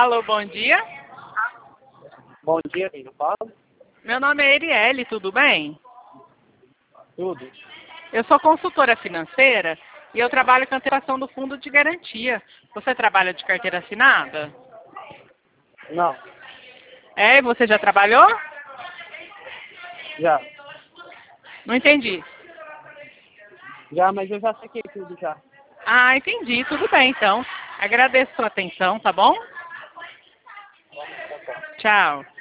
Alô, bom dia. Bom dia, quem eu falo? Meu nome é Erielle, tudo bem? Tudo. Eu sou consultora financeira e eu trabalho com antecipação do fundo de garantia. Você trabalha de carteira assinada? Não, É, e você já trabalhou? já. Não entendi. Já, mas eu já saquei tudo já. Ah, entendi, tudo bem então. Agradeço a sua atenção, tá bom? Tchau.